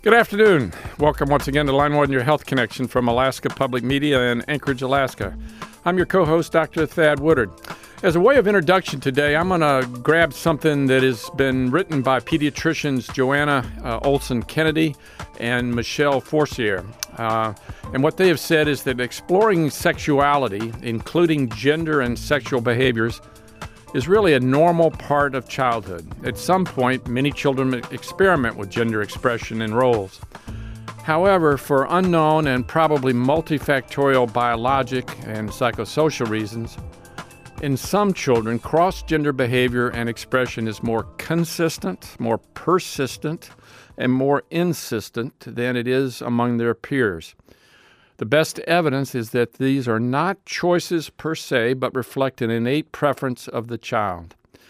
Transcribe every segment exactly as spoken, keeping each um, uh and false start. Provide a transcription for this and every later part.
Good afternoon. Welcome once again to Line One, your health connection from Alaska Public Media in Anchorage, Alaska. I'm your co-host, Doctor Thad Woodard. As a way of introduction today, I'm going to grab something that has been written by pediatricians Joanna uh, Olson Kennedy and Michelle Forcier. Uh, and what they have said is that exploring sexuality, including gender and sexual behaviors, is really a normal part of childhood. At some point, many children experiment with gender expression and roles. However, for unknown and probably multifactorial biologic and psychosocial reasons, in some children, cross-gender behavior and expression is more consistent, more persistent, and more insistent than it is among their peers. The best evidence is that these are not choices per se, but reflect an innate preference of the child.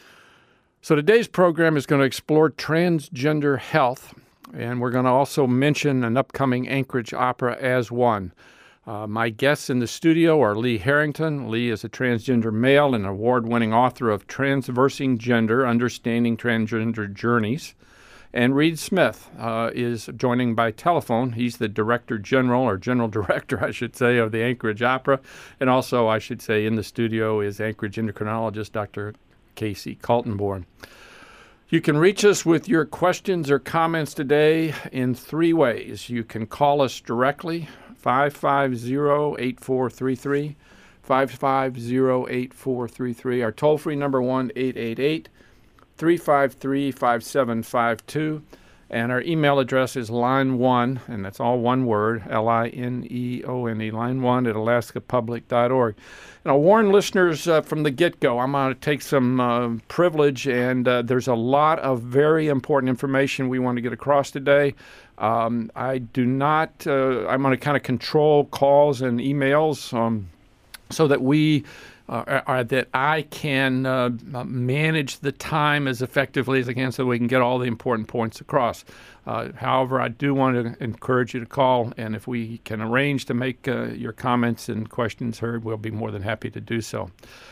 So today's program is going to explore transgender health, and we're going to also mention an upcoming Anchorage opera as one. Uh, my guests in the studio are Lee Harrington. Lee is a transgender male and award-winning author of Transversing Gender, Understanding Transgender Journeys. And Reed Smith uh, is joining by telephone. He's the Director General, or General Director, I should say, of the Anchorage Opera. And also, I should say, in the studio is Anchorage endocrinologist Doctor Casey Kaltenborn. You can reach us with your questions or comments today in three ways. You can call us directly, five five zero, eight four three three, five five zero, eight four three three. Our toll-free number, one eight eight eight, three five three, five seven five two, and our email address is line one, and that's all one word, L I N E O N E, line one at alaska public dot org. And I'll warn listeners uh, from the get-go, I'm going to take some uh, privilege, and uh, there's a lot of very important information we want to get across today. Um, I do not, uh, I'm going to kind of control calls and emails um, so that we Uh, or that I can uh, manage the time as effectively as I can so we can get all the important points across. Uh, however, I do want to encourage you to call, and if we can arrange to make uh, your comments and questions heard, we'll be more than happy to do so.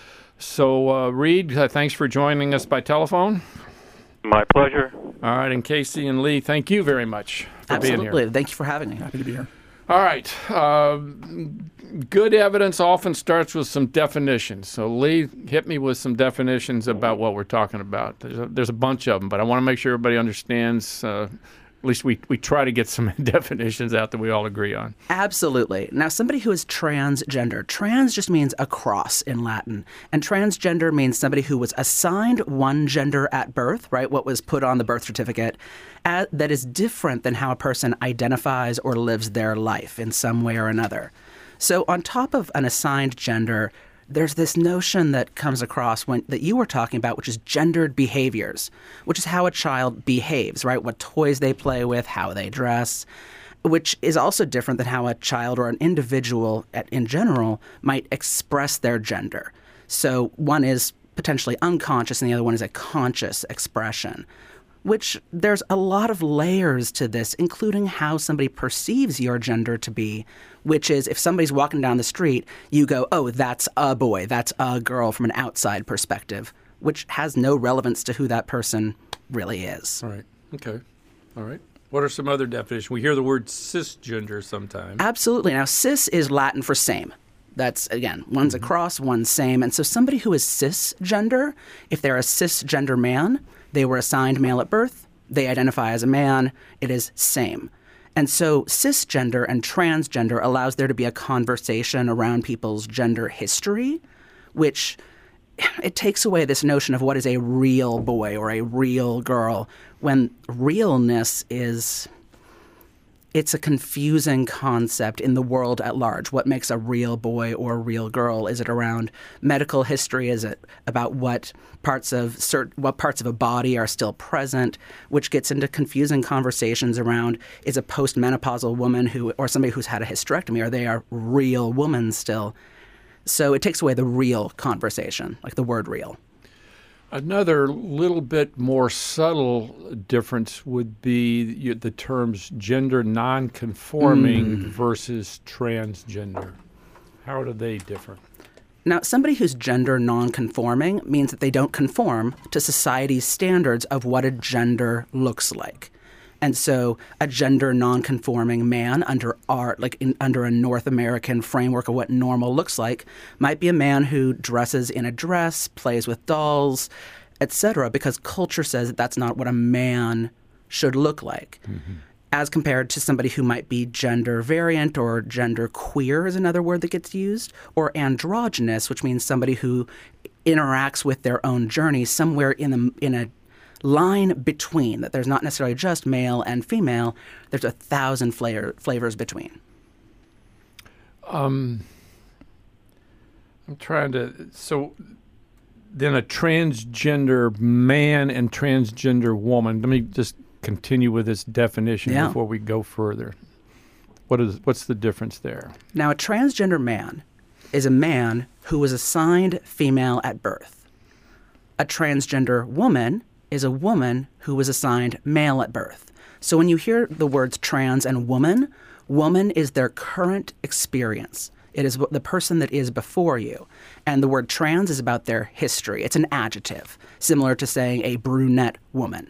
So, uh, Reed, uh, thanks for joining us by telephone. My pleasure. All right, and Casey and Lee, thank you very much for Absolutely. being here. Thank you for having me. Happy to be here. All right. Uh, good evidence often starts with some definitions. So, Lee, hit me with some definitions about what we're talking about. There's a, there's a bunch of them, but I want to make sure everybody understands. Uh, at least we, we try to get some definitions out that we all agree on. Absolutely. Now, somebody who is transgender. Trans just means across in Latin. And transgender means somebody who was assigned one gender at birth, right, what was put on the birth certificate, as, that is different than how a person identifies or lives their life in some way or another. So on top of an assigned gender, there's this notion that comes across when that you were talking about, which is gendered behaviors, which is how a child behaves, right? What toys they play with, how they dress, which is also different than how a child or an individual at, in general might express their gender. So one is potentially unconscious and the other one is a conscious expression, which there's a lot of layers to this, including how somebody perceives your gender to be, which is if somebody's walking down the street, you go, oh, that's a boy, that's a girl from an outside perspective, which has no relevance to who that person really is. All right. Okay. All right. What are some other definitions? We hear the word cisgender sometimes. Absolutely. Now, cis is Latin for same. That's, again, one's mm-hmm. across, one's same. And so somebody who is cisgender, if they're a cisgender man, they were assigned male at birth, they identify as a man, it is same. And so cisgender and transgender allows there to be a conversation around people's gender history, which it takes away this notion of what is a real boy or a real girl, when realness is, it's a confusing concept in the world at large. What makes a real boy or a real girl? Is it around medical history? Is it about what parts of cert- what parts of a body are still present? Which gets into confusing conversations around, is a postmenopausal woman who or somebody who's had a hysterectomy, are they a real woman still? So it takes away the real conversation, like the word real. Another little bit more subtle difference would be the terms gender nonconforming mm. versus transgender. How are they different? Now, somebody who's gender nonconforming means that they don't conform to society's standards of what a gender looks like. And so a gender nonconforming man under our, like in, under a North American framework of what normal looks like might be a man who dresses in a dress, plays with dolls, et cetera, because culture says that that's not what a man should look like. Mm-hmm. As compared to somebody who might be gender variant, or gender queer is another word that gets used, or androgynous, which means somebody who interacts with their own journey somewhere in the in a line between, that there's not necessarily just male and female, there's a thousand flavor, flavors between. Um, I'm trying to, so then a transgender man and transgender woman, let me just continue with this definition yeah. before we go further. What is, what's the difference there? Now, a transgender man is a man who was assigned female at birth. A transgender woman is a woman who was assigned male at birth. So when you hear the words trans and woman, woman is their current experience. It is the person that is before you. And the word trans is about their history. It's an adjective, similar to saying a brunette woman.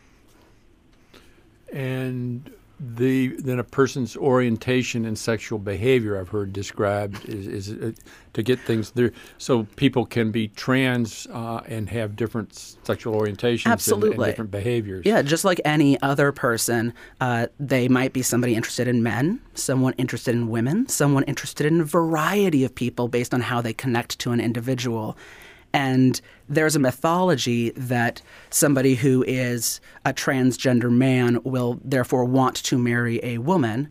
And the then a person's orientation and sexual behavior, I've heard described, is, is uh, to get things there. So people can be trans uh, and have different sexual orientations Absolutely. And, and different behaviors. Yeah, just like any other person, uh, they might be somebody interested in men, someone interested in women, someone interested in a variety of people based on how they connect to an individual. And there's a mythology that somebody who is a transgender man will therefore want to marry a woman,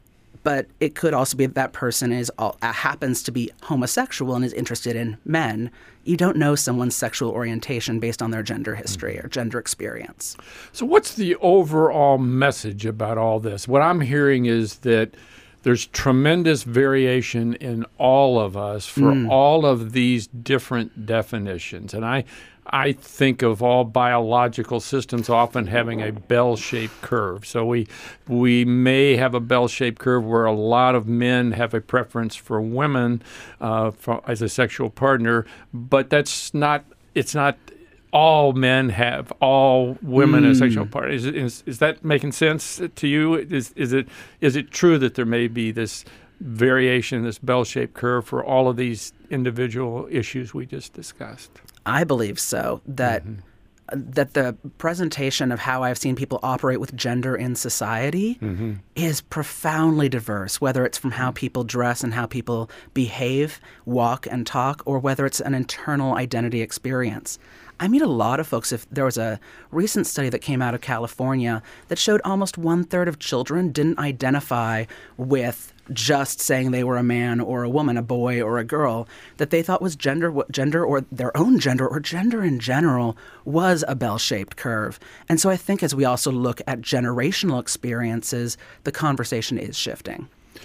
but it could also be that that person is uh, happens to be homosexual and is interested in men. You don't know someone's sexual orientation based on their gender history mm-hmm. or gender experience. So what's the overall message about all this? What I'm hearing is that there's tremendous variation in all of us for mm. all of these different definitions. And I I think of all biological systems often having a bell-shaped curve. So we we may have a bell-shaped curve where a lot of men have a preference for women uh, for, as a sexual partner, but that's not it's not all men have all women mm. as sexual partners. Is, is is that making sense to you? Is is it is it true that there may be this variation, this bell-shaped curve for all of these individual issues we just discussed? I believe so. That mm-hmm. that the presentation of how I've seen people operate with gender in society mm-hmm. is profoundly diverse, whether it's from how people dress and how people behave, walk, and talk, or whether it's an internal identity experience. I meet a lot of folks. If there was a recent study that came out of California that showed almost one-third of children didn't identify with just saying they were a man or a woman, a boy or a girl, that they thought was gender, gender or their own gender or gender in general was a bell-shaped curve. And so I think as we also look at generational experiences, the conversation is shifting.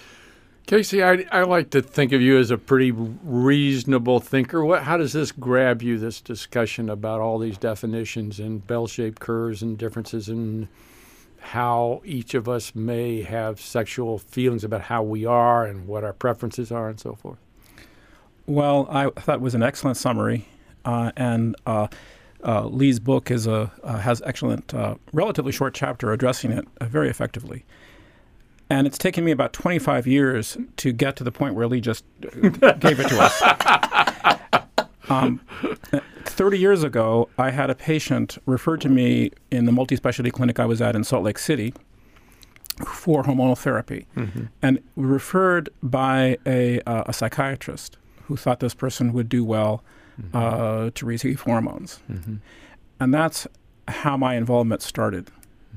Casey, I, I like to think of you as a pretty reasonable thinker. What, how does this grab you, this discussion about all these definitions and bell-shaped curves and differences in how each of us may have sexual feelings about how we are and what our preferences are and so forth? Well, I thought it was an excellent summary, uh, and uh, uh, Lee's book is a uh, has excellent, uh, relatively short chapter addressing it uh, very effectively. And it's taken me about twenty-five years to get to the point where Lee just gave it to us. Um, thirty years ago, I had a patient referred to me in the multi-specialty clinic I was at in Salt Lake City for hormonal therapy. Mm-hmm. And referred by a, uh, a psychiatrist who thought this person would do well mm-hmm. uh, to receive hormones. Mm-hmm. And that's how my involvement started.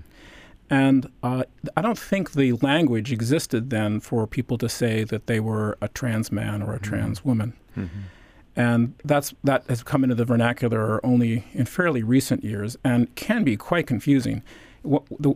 And uh, I don't think the language existed then for people to say that they were a trans man or a mm-hmm. trans woman. Mm-hmm. And that's that has come into the vernacular only in fairly recent years and can be quite confusing. What, the,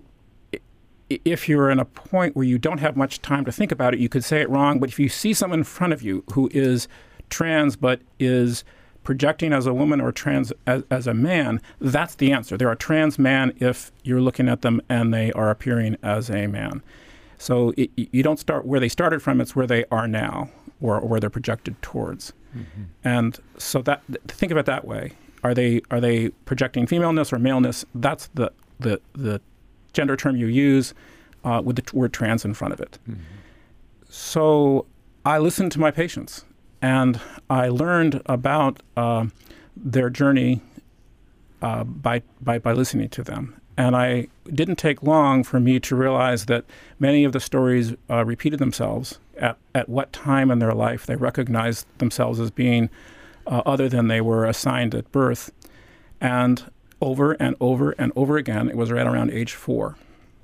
if you're in a point where you don't have much time to think about it, you could say it wrong. But if you see someone in front of you who is trans but is projecting as a woman or trans as, as a man, that's the answer. They're a trans man if you're looking at them and they are appearing as a man. So it, you don't start where they started from, it's where they are now or, or where they're projected towards. Mm-hmm. And so that think of it that way. Are they are they projecting femaleness or maleness? That's the the the gender term you use uh, with the word trans in front of it. Mm-hmm. So I listened to my patients, and I learned about uh, their journey uh, by, by by listening to them. And I didn't take long for me to realize that many of the stories uh, repeated themselves at, at what time in their life they recognized themselves as being uh, other than they were assigned at birth. And over and over and over again, it was right around age four.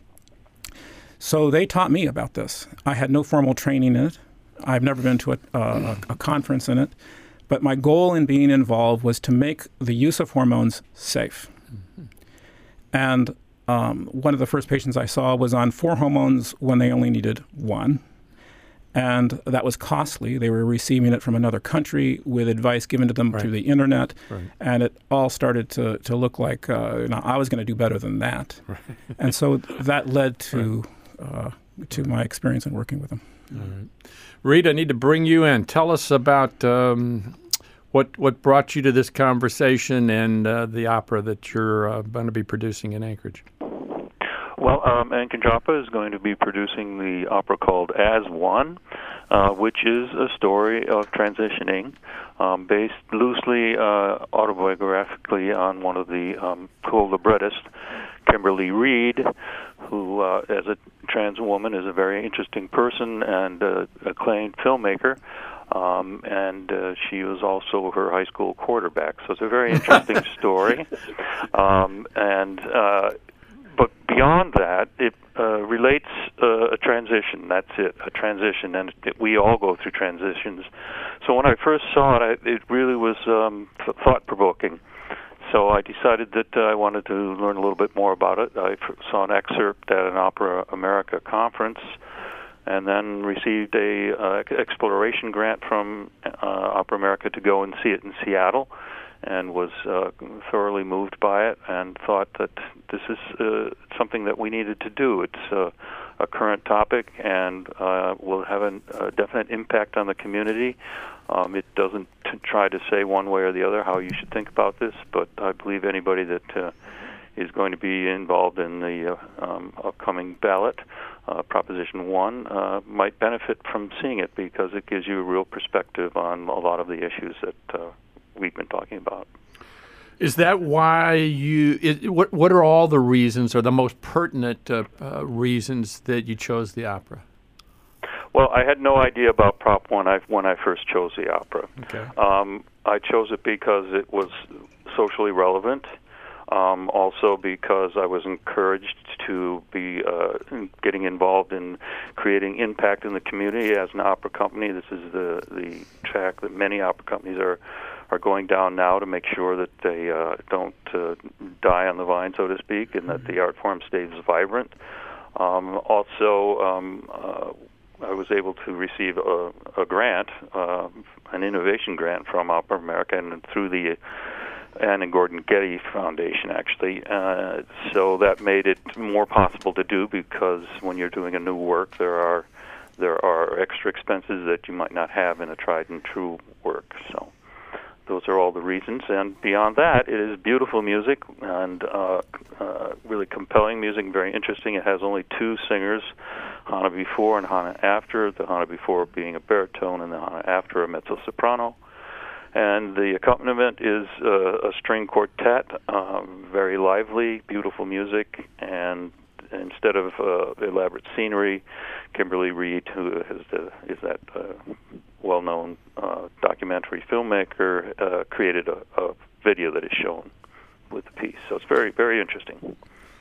So they taught me about this. I had no formal training in it. I've never been to a, a, a conference in it. But my goal in being involved was to make the use of hormones safe. Mm-hmm. And um, one of the first patients I saw was on four hormones when they only needed one. And that was costly. They were receiving it from another country with advice given to them right. through the internet. Right. And it all started to, to look like uh, you know, I was going to do better than that. Right. And so that led to right. uh, to my experience in working with them. All right. Reed, I need to bring you in. Tell us about um, what what brought you to this conversation and uh, the opera that you're uh, going to be producing in Anchorage. Well, um, Anchorage Opera is going to be producing the opera called As One, uh, which is a story of transitioning um, based loosely uh, autobiographically on one of the um, co-librettists, Kimberly Reed, who, uh, as a trans woman, is a very interesting person and uh, acclaimed filmmaker. Um, and uh, she was also her high school quarterback. So it's a very interesting story. Um, and uh, But beyond that, it uh, relates uh, a transition. That's it, a transition. And it, we all go through transitions. So when I first saw it, I, it really was um, th- thought-provoking. So I decided that uh, I wanted to learn a little bit more about it. I f- saw an excerpt at an Opera America conference, and then received a uh, exploration grant from uh, Opera America to go and see it in Seattle, and was uh, thoroughly moved by it, and thought that this is uh, something that we needed to do. It's uh, a current topic, and uh, will have an, a definite impact on the community. Um, it doesn't t- try to say one way or the other how you should think about this, but I believe anybody that uh, is going to be involved in the uh, um, upcoming ballot, uh, Proposition one, uh, might benefit from seeing it, because it gives you a real perspective on a lot of the issues that uh, we've been talking about. Is that why you, is, what, what are all the reasons, or the most pertinent uh, uh, reasons that you chose the opera? Well, I had no idea about Prop one I, when I first chose the opera. Okay. Um, I chose it because it was socially relevant, um, also because I was encouraged to be uh, getting involved in creating impact in the community as an opera company. This is the, the track that many opera companies are are going down now to make sure that they uh, don't uh, die on the vine, so to speak, and that the art form stays vibrant. Um, also, um, uh, I was able to receive a, a grant, uh, an innovation grant from Opera America, and through the Anne and Gordon Getty Foundation, actually. Uh, so that made it more possible to do, because when you're doing a new work, there are there are extra expenses that you might not have in a tried and true work. So those are all the reasons. And beyond that, it is beautiful music, and uh, uh, really compelling music, very interesting. It has only two singers, Hana before and Hana after, the Hana before being a baritone and the Hana after a mezzo-soprano. And the accompaniment is uh, a string quartet, um, very lively, beautiful music, and instead of uh, elaborate scenery, Kimberly Reed, who is, the, is that uh, well-known uh, documentary filmmaker, uh, created a, a video that is shown with the piece. So it's very, very interesting.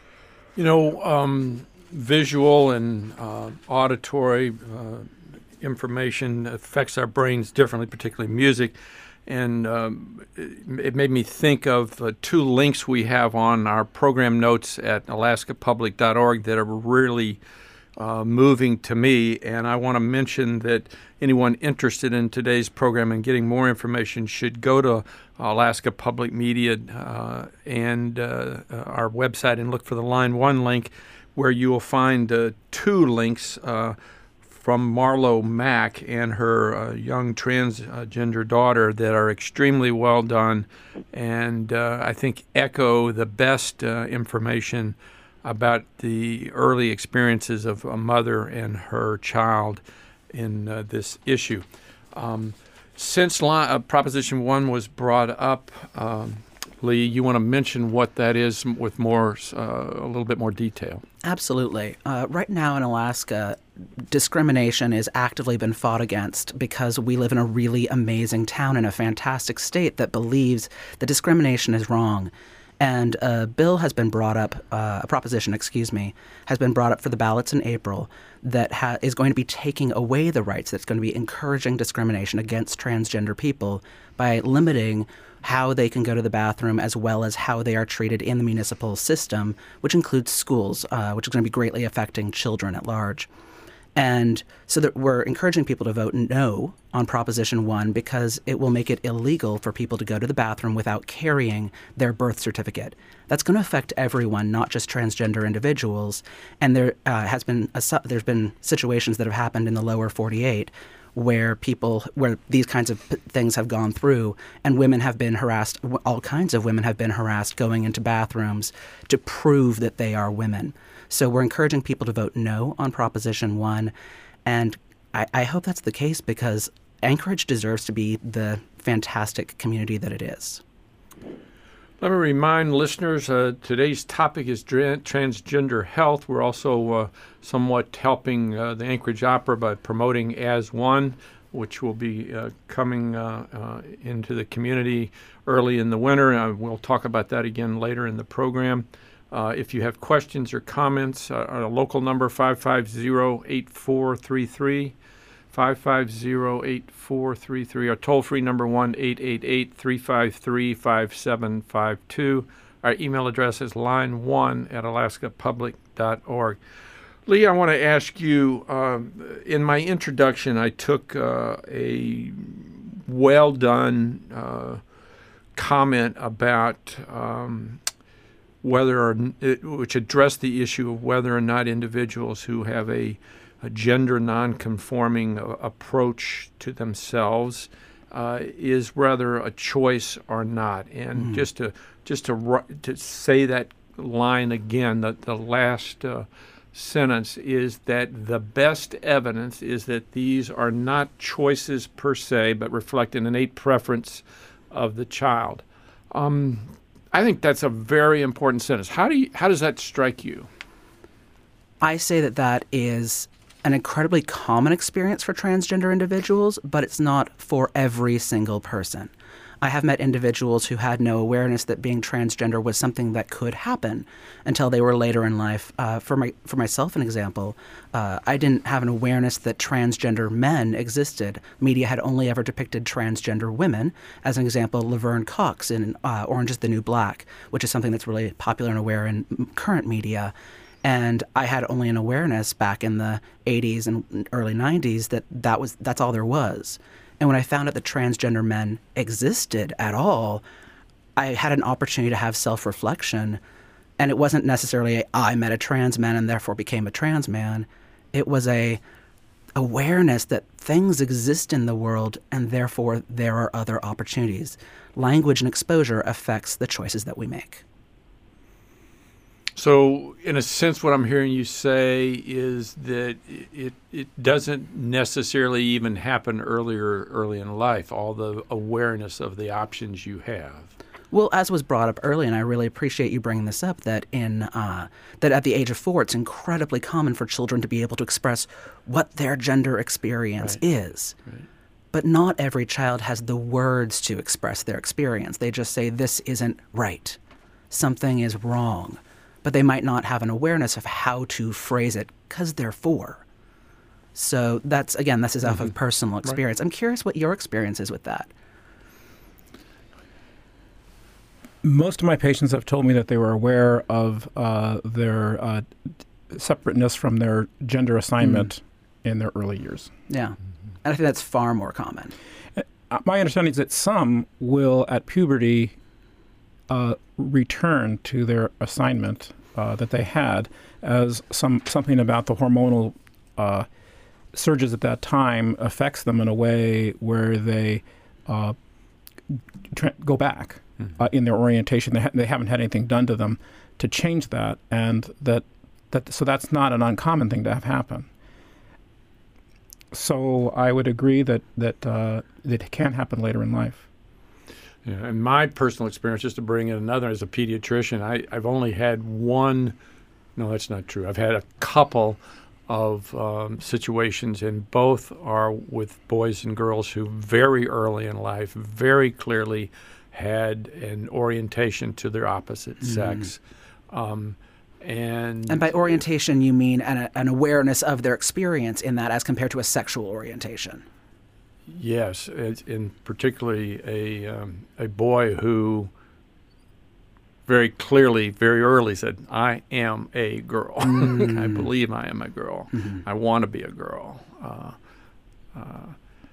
You know, um, visual and uh, auditory uh, information affects our brains differently, particularly music. And um, it made me think of uh, two links we have on our program notes at alaska public dot org that are really uh, moving to me. And I want to mention that anyone interested in today's program and getting more information should go to Alaska Public Media uh, and uh, our website and look for the Line One link, where you will find uh, two links uh, from Marlo Mack and her uh, young transgender daughter that are extremely well done, and uh, I think echo the best uh, information about the early experiences of a mother and her child in uh, this issue. Um, since li- uh, Proposition one was brought up, um, Lee, you want to mention what that is with more, uh, a little bit more detail? Absolutely. Uh, right now in Alaska, discrimination is actively been fought against because we live in a really amazing town in a fantastic state that believes that discrimination is wrong. And a bill has been brought up, uh, a proposition, excuse me, has been brought up for the ballots in April that ha- is going to be taking away the rights, that's going to be encouraging discrimination against transgender people by limiting how they can go to the bathroom as well as how they are treated in the municipal system, which includes schools, uh, which is going to be greatly affecting children at large. And so that we're encouraging people to vote no on Proposition one because it will make it illegal for people to go to the bathroom without carrying their birth certificate. That's going to affect everyone, not just transgender individuals. And there uh, has been a, there's been situations that have happened in the lower forty-eight where people, where these kinds of p- things have gone through, and women have been harassed, all kinds of women have been harassed going into bathrooms to prove that they are women. So we're encouraging people to vote no on Proposition one, and I, I hope that's the case because Anchorage deserves to be the fantastic community that it is. Let me remind listeners, uh, today's topic is dra- transgender health. We're also uh, somewhat helping uh, the Anchorage Opera by promoting As One, which will be uh, coming uh, uh, into the community early in the winter. Uh, we'll talk about that again later in the program. Uh, if you have questions or comments, uh, our local number, five five zero, eight four three three, five five zero, eight four three three. Our toll-free number, one eight eight eight, three five three, five seven five two. Our email address is line one at alaska public dot org. Lee, I want to ask you, um, in my introduction, I took uh, a well-done uh, comment about um, whether or which addressed the issue of whether or not individuals who have a, a gender non-conforming uh, approach to themselves uh, is whether a choice or not. And mm. just to just to to say that line again, the, the last uh, sentence is that the best evidence is that these are not choices per se, but reflect an innate preference of the child. Um, I think that's a very important sentence. How do you, how does that strike you? I say that that is an incredibly common experience for transgender individuals, but it's not for every single person. I have met individuals who had no awareness that being transgender was something that could happen until they were later in life. Uh, for my for myself, an example, uh, I didn't have an awareness that transgender men existed. Media had only ever depicted transgender women. As an example, Laverne Cox in uh, Orange is the New Black, which is something that's really popular and aware in current media. And I had only an awareness back in the eighties and early nineties that, that was that's all there was. And when I found out that transgender men existed at all, I had an opportunity to have self-reflection. And it wasn't necessarily a, I met a trans man and therefore became a trans man. It was a awareness that things exist in the world and therefore there are other opportunities. Language and exposure affects the choices that we make. So, in a sense, what I'm hearing you say is that it it doesn't necessarily even happen earlier, early in life, all the awareness of the options you have. Well, as was brought up earlier, and I really appreciate you bringing this up, that in uh, that at the age of four, it's incredibly common for children to be able to express what their gender experience right. is. Right. But not every child has the words to express their experience. They just say, this isn't right. Something is wrong. But they might not have an awareness of how to phrase it because they're four. So that's, again, this is off mm-hmm. of personal experience. Right. I'm curious what your experience is with that. Most of my patients have told me that they were aware of uh, their uh, separateness from their gender assignment mm. in their early years. Yeah. Mm-hmm. And I think that's far more common. Uh, my understanding is that some will, at puberty, uh, return to their assignment uh, that they had, as some something about the hormonal uh, surges at that time affects them in a way where they uh, tra- go back mm-hmm. uh, in their orientation. They, ha- they haven't had anything done to them to change that, and that that so that's not an uncommon thing to have happen. So I would agree that that uh, that it can happen later in life. Yeah, and my personal experience, just to bring in another, as a pediatrician, I, I've only had one. No, that's not true. I've had a couple of um, situations, and both are with boys and girls who very early in life very clearly had an orientation to their opposite mm. sex. Um, and and by orientation, you mean an, an awareness of their experience in that as compared to a sexual orientation. Yes, and particularly a, um, a boy who very clearly, very early said, I am a girl. Mm. I believe I am a girl. Mm-hmm. I want to be a girl. Uh, uh,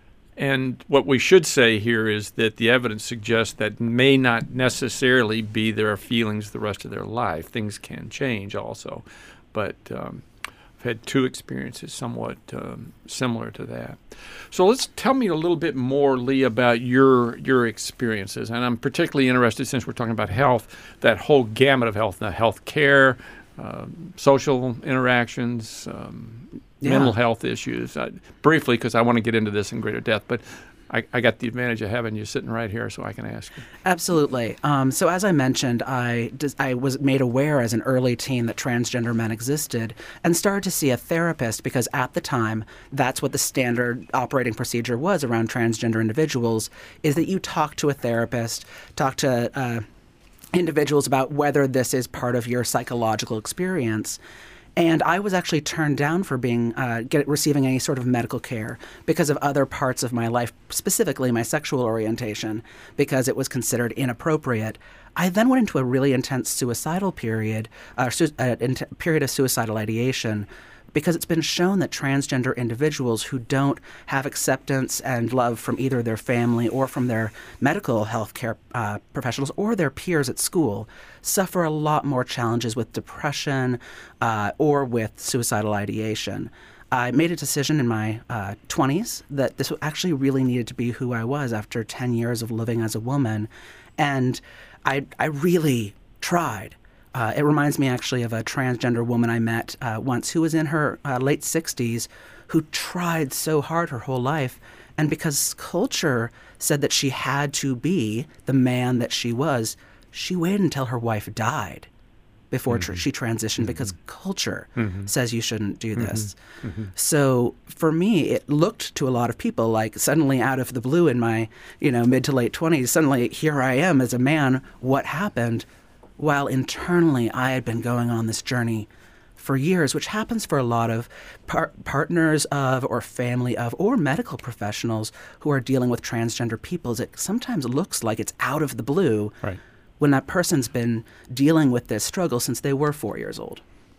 and what we should say here is that the evidence suggests that may not necessarily be their feelings the rest of their life. Things can change also. But um, I've had two experiences somewhat um, similar to that. So let's tell me a little bit more, Lee, about your your experiences. And I'm particularly interested, since we're talking about health, that whole gamut of health, the health care, um, social interactions, um, yeah. mental health issues. Uh, briefly, because I want to get into this in greater depth, but I, I got the advantage of having you sitting right here so I can ask you. Absolutely. Um, so as I mentioned, I, I was made aware as an early teen that transgender men existed and started to see a therapist because at the time, that's what the standard operating procedure was around transgender individuals, is that you talk to a therapist, talk to uh, individuals about whether this is part of your psychological experience. And I was actually turned down for being uh, get, receiving any sort of medical care because of other parts of my life, specifically my sexual orientation, because it was considered inappropriate. I then went into a really intense suicidal period, uh, su- uh, int- period of suicidal ideation, because it's been shown that transgender individuals who don't have acceptance and love from either their family or from their medical health care uh, professionals or their peers at school suffer a lot more challenges with depression uh, or with suicidal ideation. I made a decision in my uh, twenties that this actually really needed to be who I was after ten years of living as a woman, and I, I really tried. Uh, it reminds me actually of a transgender woman I met uh, once who was in her uh, late sixties who tried so hard her whole life. And because culture said that she had to be the man that she was, she waited until her wife died before mm-hmm. tr- she transitioned mm-hmm. because culture mm-hmm. says you shouldn't do this. Mm-hmm. Mm-hmm. So for me, it looked to a lot of people like suddenly out of the blue in my you know mid to late twenties, suddenly here I am as a man. What happened? While internally I had been going on this journey for years, which happens for a lot of par- partners of or family of or medical professionals who are dealing with transgender people. It sometimes looks like it's out of the blue right. when that person's been dealing with this struggle since they were four years old.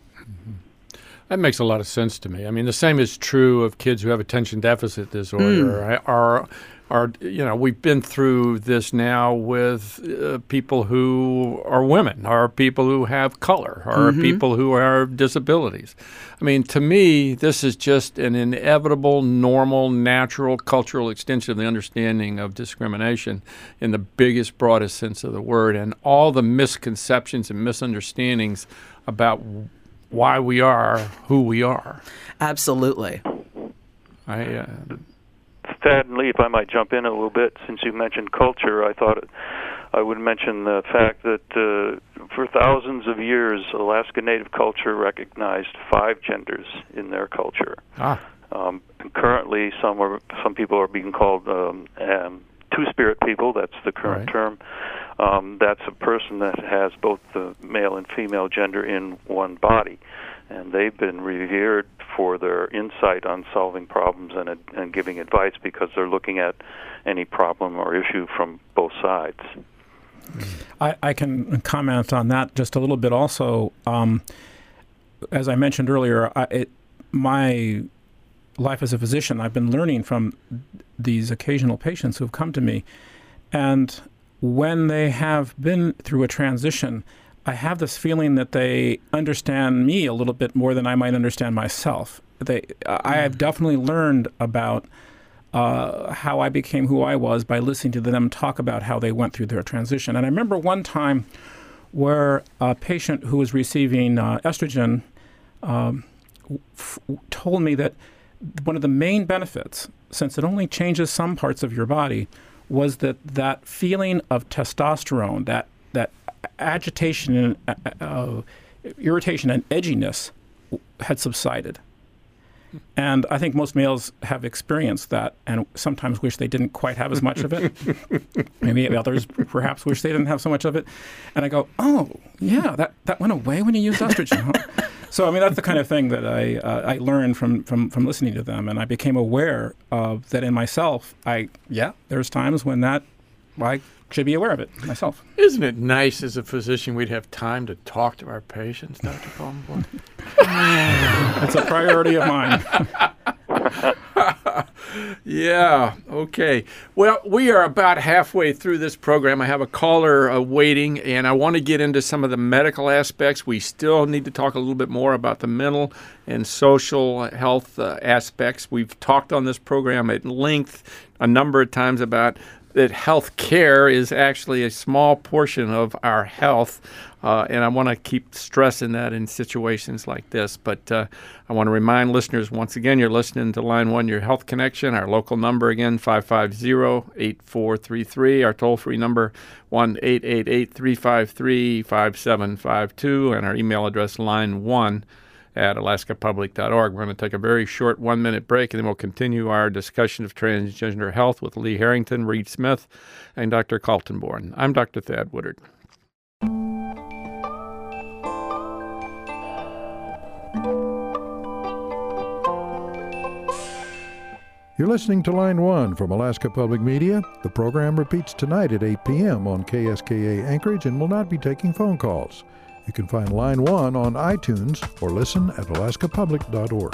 Mm-hmm. That makes a lot of sense to me. I mean, the same is true of kids who have attention deficit disorder mm. or Are, you know, we've been through this now with uh, people who are women, or people who have color, or mm-hmm. people who have disabilities. I mean, to me, this is just an inevitable, normal, natural, cultural extension of the understanding of discrimination in the biggest, broadest sense of the word, and all the misconceptions and misunderstandings about why we are who we are. Absolutely. I. Uh, Thad and Lee, if I might jump in a little bit, since you mentioned culture, I thought I would mention the fact that uh, for thousands of years, Alaska Native culture recognized five genders in their culture. Ah. Um, and currently, some are some people are being called um, um, two-spirit people. That's the current right. term. Um, that's a person that has both the male and female gender in one body. And they've been revered for their insight on solving problems and, and giving advice because they're looking at any problem or issue from both sides. I, I can comment on that just a little bit also. Um, as I mentioned earlier, I, it, my life as a physician, I've been learning from these occasional patients who have come to me. And when they have been through a transition, I have this feeling that they understand me a little bit more than I might understand myself. They, uh, I have definitely learned about uh, how I became who I was by listening to them talk about how they went through their transition. And I remember one time where a patient who was receiving uh, estrogen um, f- told me that one of the main benefits, since it only changes some parts of your body, was that that feeling of testosterone, that that agitation and uh, irritation and edginess had subsided. And I think most males have experienced that and sometimes wish they didn't quite have as much of it. Maybe others perhaps wish they didn't have so much of it. And I go, oh, yeah, that, that went away when you used estrogen. Huh? So, I mean, that's the kind of thing that I uh, I learned from, from, from listening to them. And I became aware of that in myself. I, yeah, there's times when that, I should be aware of it myself. Isn't it nice as a physician we'd have time to talk to our patients, Doctor Kaltenborn? It's a priority of mine. Yeah, okay. Well, we are about halfway through this program. I have a caller uh, waiting, and I want to get into some of the medical aspects. We still need to talk a little bit more about the mental and social health uh, aspects. We've talked on this program at length a number of times about that health care is actually a small portion of our health, uh, and I want to keep stressing that in situations like this. But uh, I want to remind listeners, once again, you're listening to Line one, Your Health Connection. Our local number, again, five five zero, eight four three three. Our toll-free number, one eight eight eight, three five three, five seven five two. And our email address, line one at alaska public dot org. We're going to take a very short one-minute break, and then we'll continue our discussion of transgender health with Lee Harrington, Reed Smith, and Doctor Kaltenborn. I'm Doctor Thad Woodard. You're listening to Line one from Alaska Public Media. The program repeats tonight at eight p.m. on K S K A Anchorage and will not be taking phone calls. You can find Line one on iTunes or listen at alaska public dot org.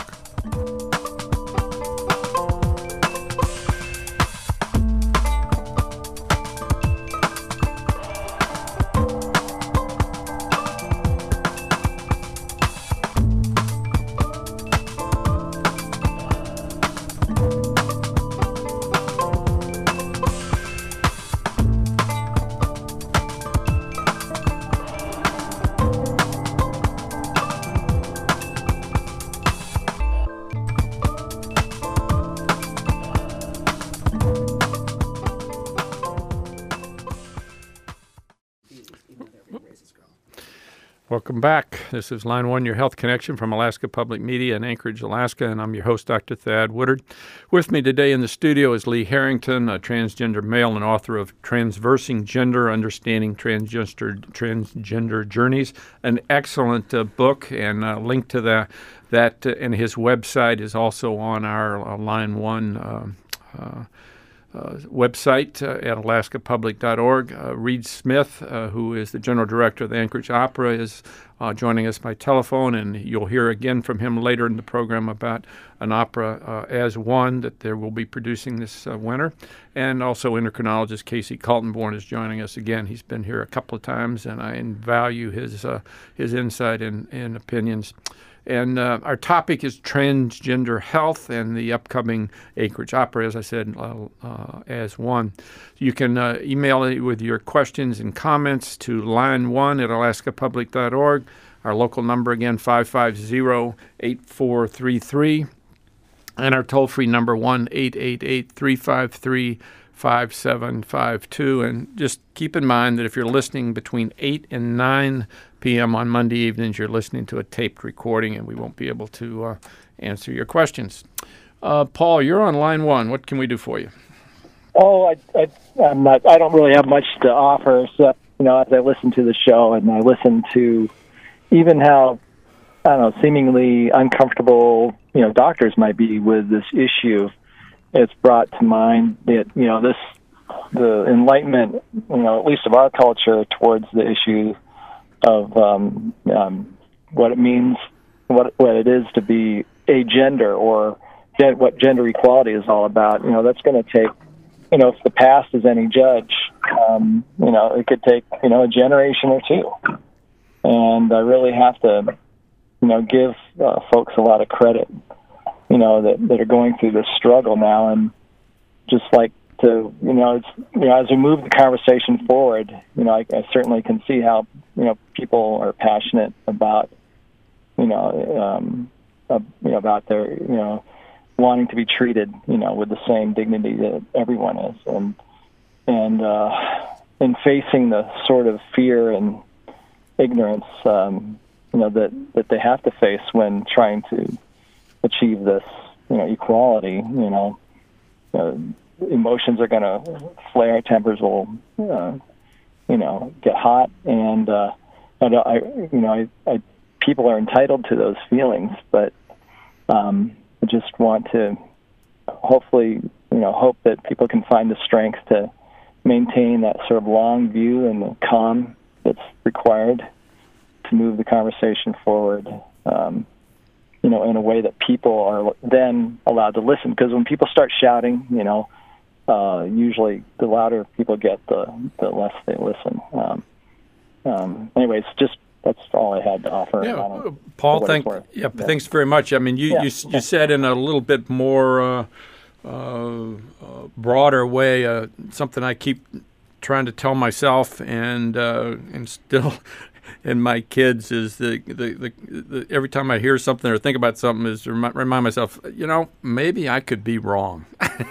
Welcome back. This is Line one, Your Health Connection from Alaska Public Media in Anchorage, Alaska, and I'm your host, Doctor Thad Woodard. With me today in the studio is Lee Harrington, a transgender male and author of Transversing Gender, Understanding Transgender Transgender Journeys, an excellent uh, book, and a link to the, that uh, and his website is also on our uh, Line one uh, uh Uh, website uh, at alaska public dot org. Uh, Reed Smith, uh, who is the General Director of the Anchorage Opera, is uh, joining us by telephone, and you'll hear again from him later in the program about an opera, uh, As One, that they will be producing this uh, winter. And also endocrinologist Casey Kaltenborn is joining us again. He's been here a couple of times, and I value his, uh, his insight and, and opinions. And uh, our topic is transgender health and the upcoming Anchorage Opera, as I said, uh, uh, As One. You can uh, email it with your questions and comments to line one at alaska public dot org. Our local number, again, five five zero, eight four three three. And our toll-free number, one eight eight eight, three five three, five seven five two. And just keep in mind that if you're listening between eight and nine p.m. on Monday evenings, you're listening to a taped recording, and we won't be able to uh, answer your questions. Uh, Paul, you're on line one. What can we do for you? Oh, I, I, I'm not, I don't really have much to offer. So, you know, as I listen to the show and I listen to even how, I don't know, seemingly uncomfortable, you know, doctors might be with this issue, it's brought to mind that, you know, this, the enlightenment, you know, at least of our culture towards the issue of um, um, what it means, what what it is to be a gender, or gen- what gender equality is all about. You know, that's going to take, you know, if the past is any judge, um, you know, it could take, you know, a generation or two. And I really have to, you know, give uh, folks a lot of credit, you know, that, that are going through this struggle now. And just like to, you know, it's, you know, as we move the conversation forward, you know, I, I certainly can see how, you know, people are passionate about, you know, um, uh, you know, about their, you know, wanting to be treated, you know, with the same dignity that everyone is, and and uh, in facing the sort of fear and ignorance, um, you know, that that they have to face when trying to achieve this, you know, equality. You know, uh, emotions are going to flare, tempers will, uh, you know, get hot, and uh, I, I, you know, I, I, people are entitled to those feelings, but um, I just want to hopefully, you know, hope that people can find the strength to maintain that sort of long view and the calm that's required to move the conversation forward, um, you know, in a way that people are then allowed to listen. Because when people start shouting, you know, uh, usually the louder people get, the, the less they listen. Um, um, anyways, just that's all I had to offer. Yeah, um, Paul, thank, yeah, yeah, thanks very much. I mean, you, yeah. you, you said in a little bit more uh, uh, uh, broader way uh, something I keep trying to tell myself and uh, and still in my kids is the, the, the, the every time I hear something or think about something is to remind, remind myself, you know, maybe I could be wrong,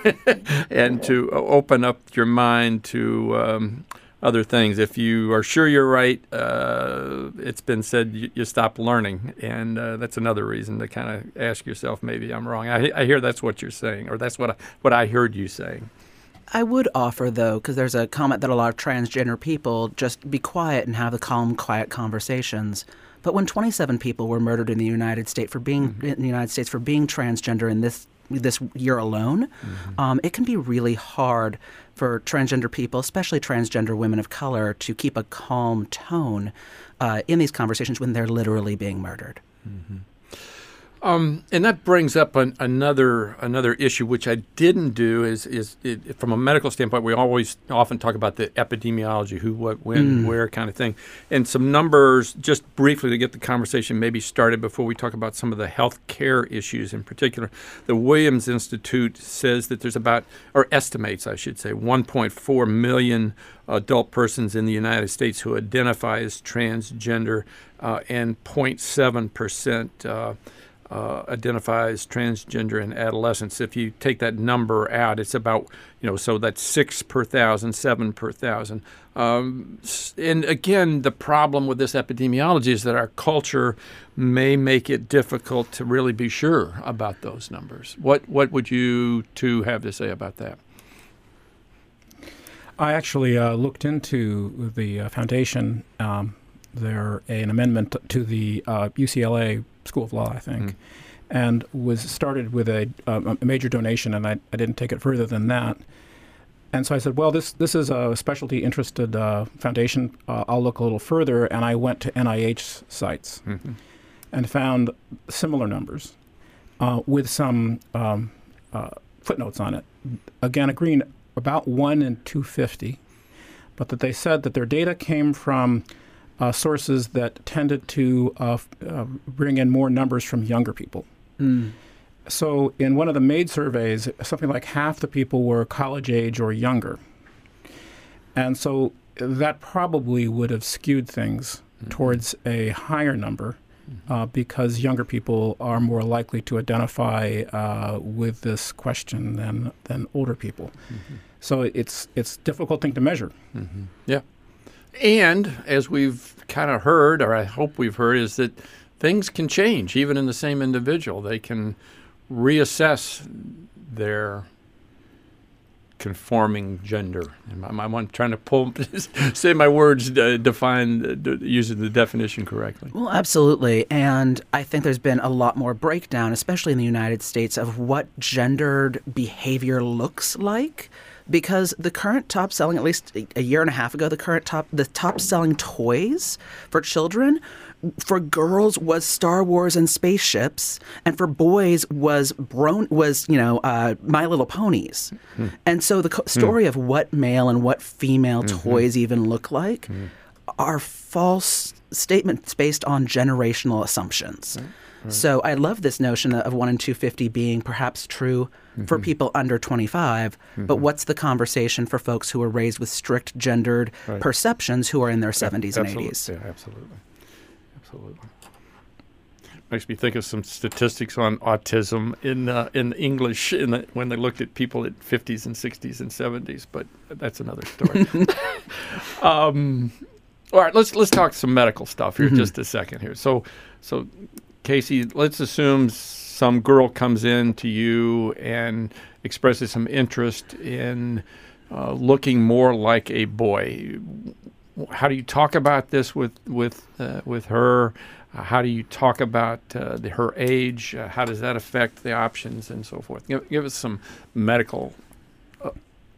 and to open up your mind to um, other things. If you are sure you're right, uh, it's been said you, you stop learning, and uh, that's another reason to kind of ask yourself, maybe I'm wrong. I, I hear that's what you're saying, or that's what I, what I heard you saying. I would offer, though, because there's a comment that a lot of transgender people just be quiet and have the calm, quiet conversations. But when twenty-seven people were murdered in the United States for being mm-hmm. in the United States for being transgender in this this year alone, mm-hmm. um, it can be really hard for transgender people, especially transgender women of color, to keep a calm tone uh, in these conversations when they're literally being murdered. Mm-hmm. Um, and that brings up an, another another issue, which I didn't do, is is it, from a medical standpoint, we always often talk about the epidemiology, who, what, when, mm. where kind of thing. And some numbers, just briefly to get the conversation maybe started before we talk about some of the health care issues in particular. The Williams Institute says that there's about, or estimates, I should say, one point four million adult persons in the United States who identify as transgender, uh, and zero point seven percent uh, Uh, identifies transgender in adolescence. If you take that number out, it's about, you know, so that's six per thousand, seven per thousand. Um, and again, the problem with this epidemiology is that our culture may make it difficult to really be sure about those numbers. What what would you two have to say about that? I actually uh, looked into the uh, foundation. Um, there an amendment to the uh, U C L A School of Law, I think, mm. and was started with a, uh, a major donation, and I, I didn't take it further than that. And so I said, well, this this is a specialty interested uh, foundation. Uh, I'll look a little further, and I went to N I H sites mm-hmm. and found similar numbers uh, with some um, uh, footnotes on it. Again, agreeing about one in two hundred fifty, but that they said that their data came from Uh, sources that tended to uh, uh, bring in more numbers from younger people. Mm. So in one of the MAID surveys, something like half the people were college age or younger. And so that probably would have skewed things mm-hmm. towards a higher number mm-hmm. uh, because younger people are more likely to identify uh, with this question than, than older people. Mm-hmm. So it's it's a difficult thing to measure. Mm-hmm. Yeah. And as we've kind of heard, or I hope we've heard, is that things can change even in the same individual. They can reassess their conforming gender. I'm, I'm trying to pull, say my words, uh, define, uh, using the definition correctly. Well, absolutely. And I think there's been a lot more breakdown, especially in the United States, of what gendered behavior looks like. Because the current top selling, at least a year and a half ago, the current top, the top selling toys for children, for girls was Star Wars and spaceships, and for boys was Bron- was you know uh, My Little Ponies. Hmm. And so the co- story hmm. of what male and what female mm-hmm. toys even look like hmm. are false statements based on generational assumptions. Hmm. Right. So I love this notion of one in two hundred fifty being perhaps true mm-hmm. for people under twenty-five, mm-hmm. but what's the conversation for folks who are raised with strict gendered right. perceptions who are in their seventies yeah, and eighties? Yeah, absolutely. Absolutely. Makes me think of some statistics on autism in uh, in English in the, when they looked at people at fifties and sixties and seventies, but that's another story. um, all right, let's let's talk some medical stuff here mm-hmm. just a second here. So, so Casey, let's assume some girl comes in to you and expresses some interest in uh, looking more like a boy. How do you talk about this with with uh, with her? Uh, how do you talk about uh, the, her age? Uh, how does that affect the options and so forth? Give, give us some medical uh,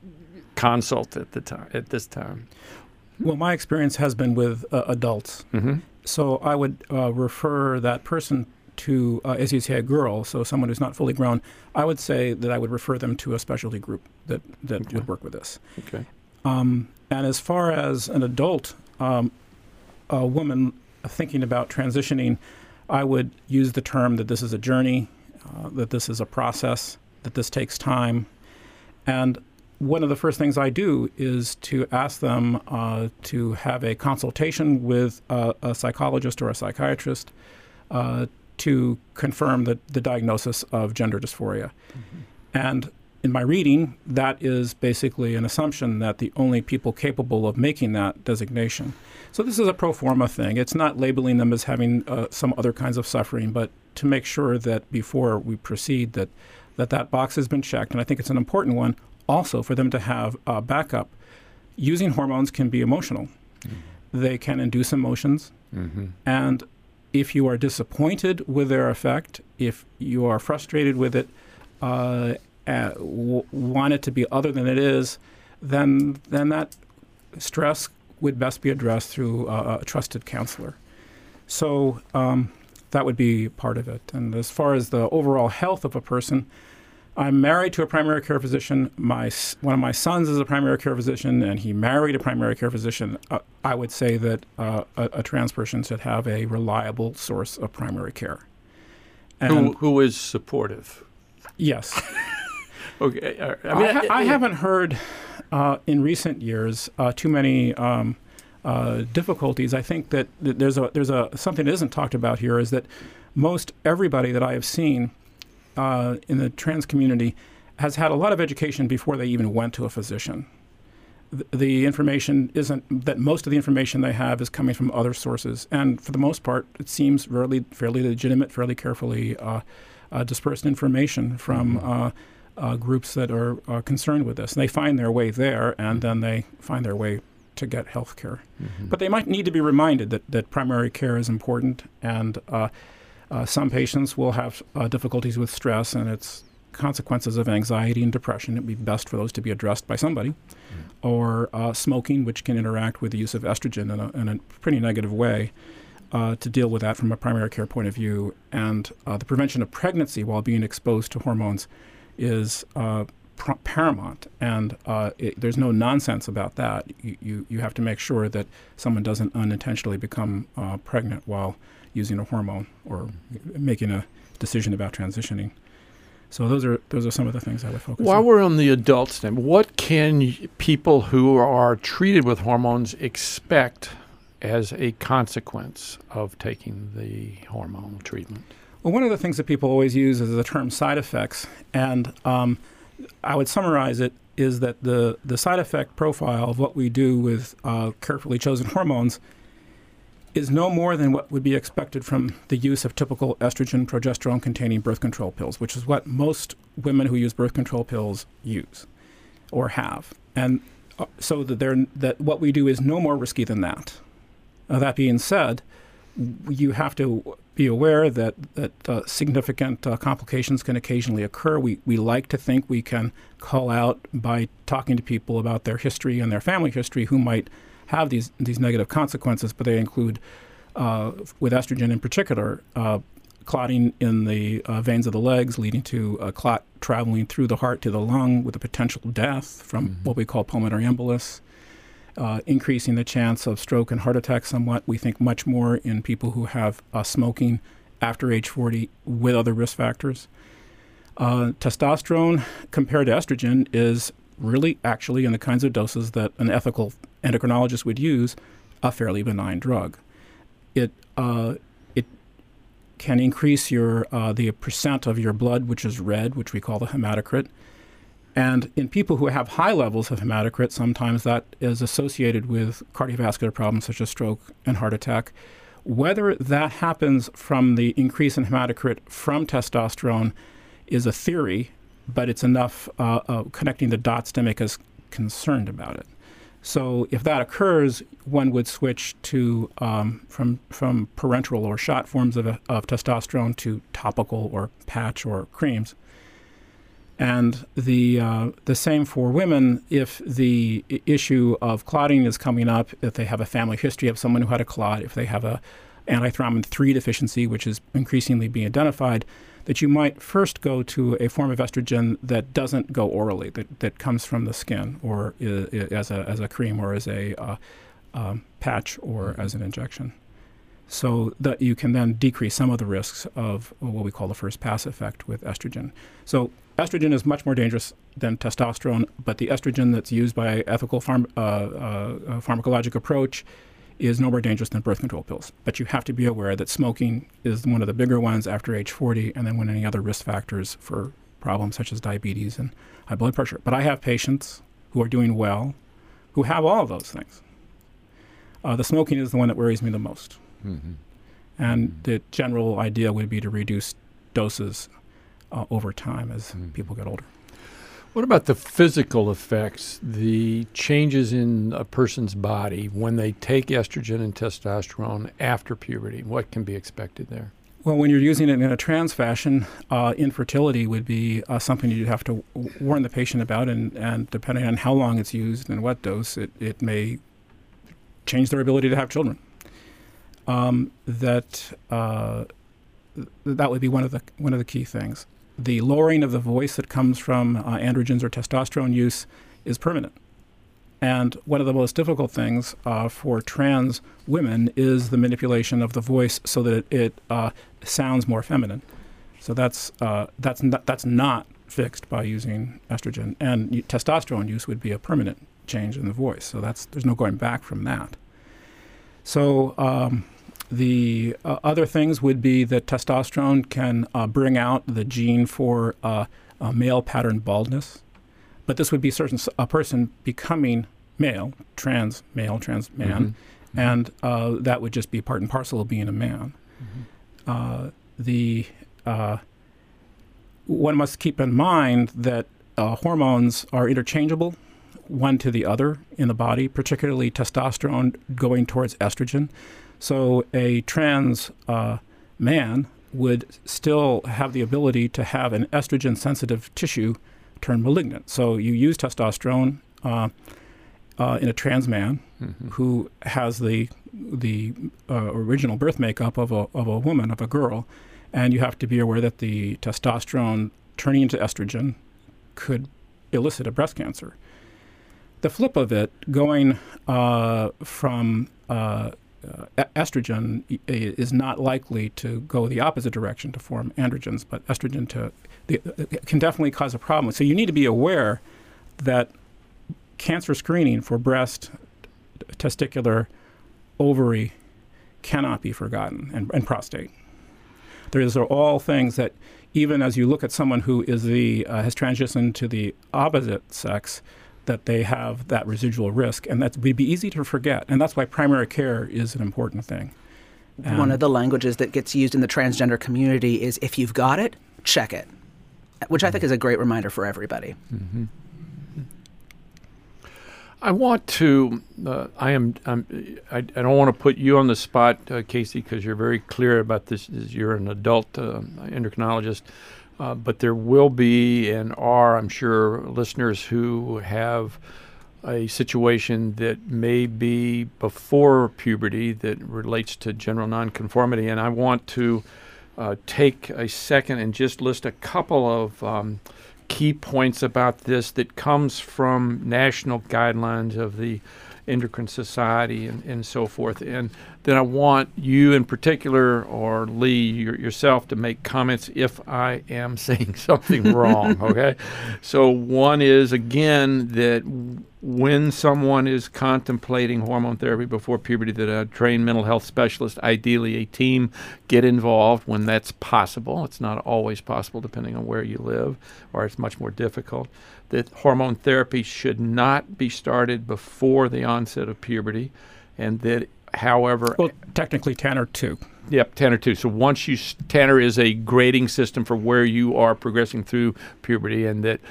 consult at the time. At this time. Well, my experience has been with uh, adults, mm-hmm. so I would uh, refer that person to, uh, as you say, a girl. So someone who's not fully grown. I would say that I would refer them to a specialty group that that okay. would work with this. Okay. Um, and as far as an adult, um, a woman thinking about transitioning, I would use the term that this is a journey, uh, that this is a process, that this takes time. And one of the first things I do is to ask them uh, to have a consultation with a, a psychologist or a psychiatrist uh, to confirm the, the diagnosis of gender dysphoria. Mm-hmm. And in my reading, that is basically an assumption that the only people capable of making that designation. So this is a pro forma thing. It's not labeling them as having uh, some other kinds of suffering, but to make sure that before we proceed that, that that box has been checked. And I think it's an important one also for them to have uh, backup. Using hormones can be emotional. Mm-hmm. They can induce emotions. Mm-hmm. And if you are disappointed with their effect, if you are frustrated with it, uh, Uh, w- want it to be other than it is, then then that stress would best be addressed through uh, a trusted counselor. So um, that would be part of it. And as far as the overall health of a person, I'm married to a primary care physician. My one of my sons is a primary care physician, and he married a primary care physician. Uh, I would say that uh, a, a trans person should have a reliable source of primary care. And who, who is supportive? Yes. Okay. I mean, I, ha- I haven't heard uh, in recent years uh, too many um, uh, difficulties. I think that th- there's a there's a something that isn't talked about here is that most everybody that I have seen uh, in the trans community has had a lot of education before they even went to a physician. The, the information isn't that most of the information they have is coming from other sources, and for the most part, it seems fairly fairly legitimate, fairly carefully uh, uh, dispersed information from. Mm-hmm. Uh, Uh, groups that are uh, concerned with this. And they find their way there, and then they find their way to get health care. Mm-hmm. But they might need to be reminded that, that primary care is important, and uh, uh, some patients will have uh, difficulties with stress and its consequences of anxiety and depression. It would be best for those to be addressed by somebody. Mm-hmm. Or uh, smoking, which can interact with the use of estrogen in a, in a pretty negative way, uh, to deal with that from a primary care point of view. And uh, the prevention of pregnancy while being exposed to hormones is uh, pr- paramount, and uh, it, there's no nonsense about that. You, you you have to make sure that someone doesn't unintentionally become uh, pregnant while using a hormone or making a decision about transitioning. So those are those are some of the things I would focus While on. While we're on the adults then, what can y- people who are treated with hormones expect as a consequence of taking the hormone treatment? Well, one of the things that people always use is the term side effects, and um, I would summarize it is that the, the side effect profile of what we do with uh, carefully chosen hormones is no more than what would be expected from the use of typical estrogen, progesterone-containing birth control pills, which is what most women who use birth control pills use or have. And uh, so that, they're, that what we do is no more risky than that. Uh, that being said, you have to be aware that, that uh, significant uh, complications can occasionally occur. We we like to think we can call out by talking to people about their history and their family history who might have these, these negative consequences, but they include, uh, with estrogen in particular, uh, clotting in the uh, veins of the legs, leading to a clot traveling through the heart to the lung with a potential death from mm-hmm. what we call pulmonary embolus. Uh, increasing the chance of stroke and heart attack somewhat. We think much more in people who have uh, smoking after age forty with other risk factors. Uh, testosterone compared to estrogen is really actually in the kinds of doses that an ethical endocrinologist would use, a fairly benign drug. It uh, it can increase your uh, the percent of your blood which is red, which we call the hematocrit. And in people who have high levels of hematocrit, sometimes that is associated with cardiovascular problems such as stroke and heart attack. Whether that happens from the increase in hematocrit from testosterone is a theory, but it's enough uh, uh, connecting the dots to make us concerned about it. So if that occurs, one would switch to um, from from parenteral or shot forms of, of testosterone to topical or patch or creams. And the uh, the same for women if the issue of clotting is coming up, if they have a family history of someone who had a clot, if they have a antithrombin three deficiency, which is increasingly being identified, that you might first go to a form of estrogen that doesn't go orally, that, that comes from the skin or is, is as a as a cream or as a uh, um, patch or as an injection, so that you can then decrease some of the risks of what we call the first pass effect with estrogen. So estrogen is much more dangerous than testosterone, but the estrogen that's used by ethical pharm- uh, uh, pharmacologic approach is no more dangerous than birth control pills. But you have to be aware that smoking is one of the bigger ones after age forty, and then when any other risk factors for problems such as diabetes and high blood pressure. But I have patients who are doing well who have all of those things. Uh, the smoking is the one that worries me the most. Mm-hmm. And mm-hmm. the general idea would be to reduce doses uh, over time as mm-hmm. people get older. What about the physical effects, the changes in a person's body when they take estrogen and testosterone after puberty? What can be expected there? Well, when you're using it in a trans fashion, uh, infertility would be uh, something you'd have to w- warn the patient about, and, and depending on how long it's used and what dose, it, it may change their ability to have children. Um, that uh, th- that would be one of the one of the key things. The lowering of the voice that comes from uh, androgens or testosterone use is permanent. And one of the most difficult things uh, for trans women is the manipulation of the voice so that it, it uh, sounds more feminine. So that's uh, that's not, that's not fixed by using estrogen. And y- testosterone use would be a permanent change in the voice. So that's there's no going back from that. So um, the uh, other things would be that testosterone can uh, bring out the gene for uh, uh, male pattern baldness. But this would be certain a person becoming male, trans male, trans man, mm-hmm. Mm-hmm. and uh, that would just be part and parcel of being a man. Mm-hmm. Uh, the uh, one must keep in mind that uh, hormones are interchangeable one to the other in the body, particularly testosterone going towards estrogen. So a trans uh, man would still have the ability to have an estrogen-sensitive tissue turn malignant. So you use testosterone uh, uh, in a trans man mm-hmm. who has the the uh, original birth makeup of a of a woman, of a girl, and you have to be aware that the testosterone turning into estrogen could elicit a breast cancer. The flip of it, going uh, from uh, uh, estrogen is not likely to go the opposite direction to form androgens, but estrogen to the, it can definitely cause a problem. So you need to be aware that cancer screening for breast, testicular, ovary cannot be forgotten, and, and prostate. These are all things that even as you look at someone who is the uh, has transitioned to the opposite sex, that they have that residual risk, and that would be easy to forget. And that's why primary care is an important thing. And one of the languages that gets used in the transgender community is, if you've got it, check it, which I think is a great reminder for everybody. Mm-hmm. I want to, uh, I am, I'm, I, I don't want to put you on the spot, uh, Casey, because you're very clear about this. You're an adult uh, endocrinologist. Uh, but there will be and are, I'm sure, listeners who have a situation that may be before puberty that relates to general nonconformity. And I want to uh, take a second and just list a couple of um, key points about this that comes from national guidelines of the Endocrine Society and, and so forth. And then I want you in particular, or Lee your, yourself, to make comments if I am saying something wrong, okay? So one is, again, that when someone is contemplating hormone therapy before puberty, that a trained mental health specialist, ideally a team, get involved when that's possible. It's not always possible depending on where you live, or it's much more difficult. That hormone therapy should not be started before the onset of puberty, and that, however... Well, technically Tanner two. Yep, Tanner two. So once you... Tanner is a grading system for where you are progressing through puberty, and that